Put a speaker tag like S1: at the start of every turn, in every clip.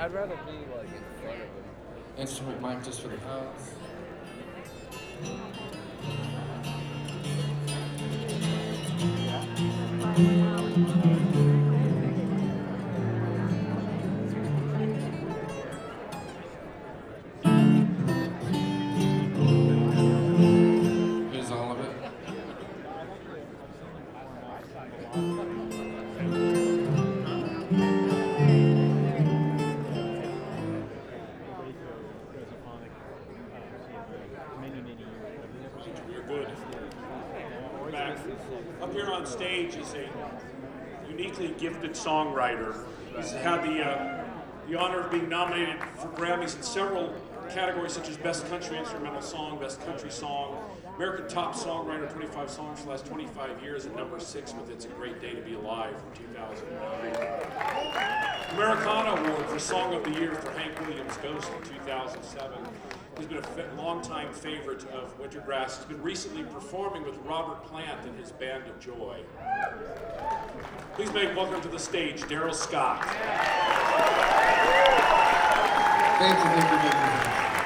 S1: I'd rather be like in front of him.
S2: Instrument mic just for the pounds. Here's all of it.
S3: You're good. Back. Up here on stage is a uniquely gifted songwriter. He's had the honor of being nominated for Grammys in several categories such as Best Country Instrumental Song, Best Country Song, American Top Songwriter, 25 songs for the last 25 years, and number 6 with It's a Great Day to Be Alive from 2009. Americana Award for Song of the Year for Hank Williams' Ghost in 2007. He's been a longtime favorite of Wintergrass. He's been recently performing with Robert Plant and his Band of Joy. Please make welcome to the stage, Darrell Scott.
S2: Thank you.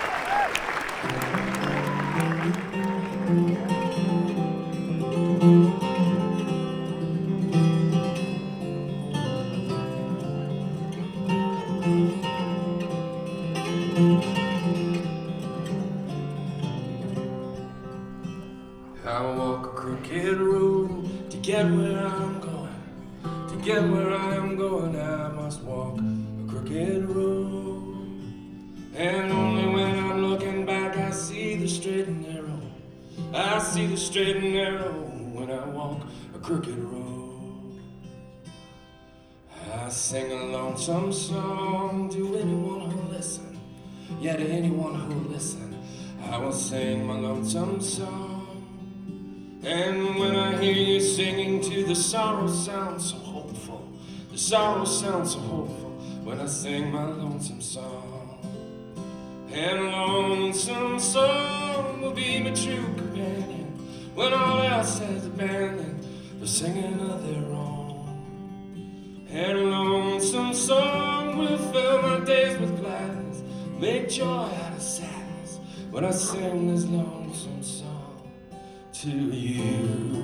S2: I walk a crooked road to get where I'm going. To get where I am going, I must walk a crooked road. And only when I'm looking back, I see the straight and narrow. I see the straight and narrow when I walk a crooked road. I sing a lonesome song to anyone who'll listen. Yeah, to anyone who'll listen, I will sing my lonesome song. And when I hear you singing too, the sorrow sounds so hopeful. The sorrow sounds so hopeful when I sing my lonesome song. And a lonesome song will be my true companion when all else has abandoned the singing of their own. And a lonesome song will fill my days with gladness, make joy out of sadness when I sing this lonesome song to you.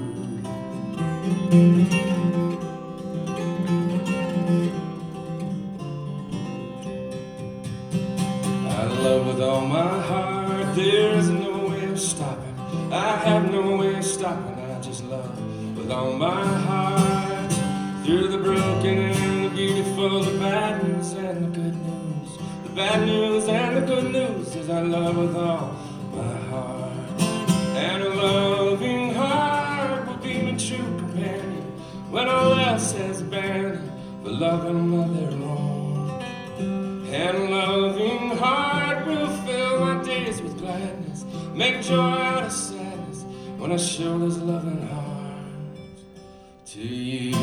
S2: I love with all my heart, there's no way of stopping. I have no way of stopping, I just love with all my heart. Through the broken and the beautiful, the bad news and the good news. The bad news and the good news is I love with all my heart. And a loving heart will be my true companion when all else has abandoned for loving of their own. And a loving heart will fill my days with gladness, make joy out of sadness when I show this loving heart to you.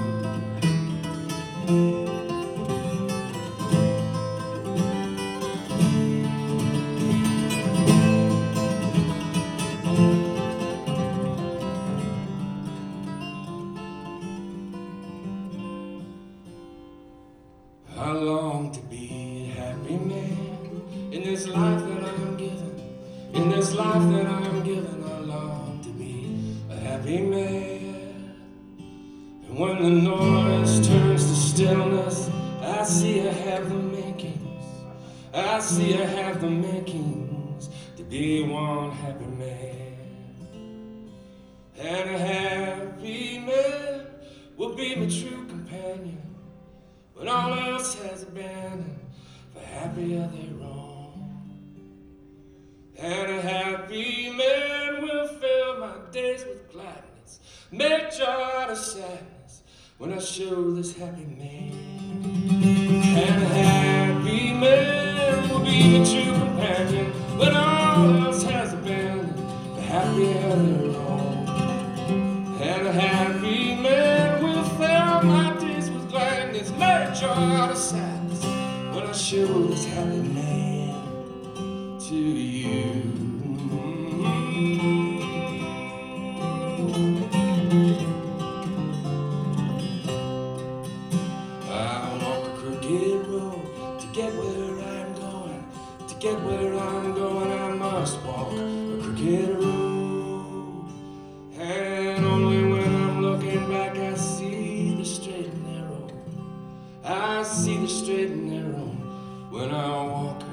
S2: I long to be a happy man in this life that I am given. In this life that I am given, I long to be a happy man. And when the noise turns to stillness, I see I have the makings. I see I have the makings to be one happy man. And a happy man will be my true companion when all else has abandoned for happy of their own. And a happy man will fill my days with gladness, make joy out of sadness when I show this happy man. And a happy man will be my true companion when all else has abandoned for happy of their own. And a happy man will fill my days with gladness, make joy out of sadness when I show this happy man to you. I walk a crooked road to get where I'm going, to get where I'm going, I must walk a crooked road. And only when I'm looking back I see the straight and narrow. I see the straight and narrow when I walk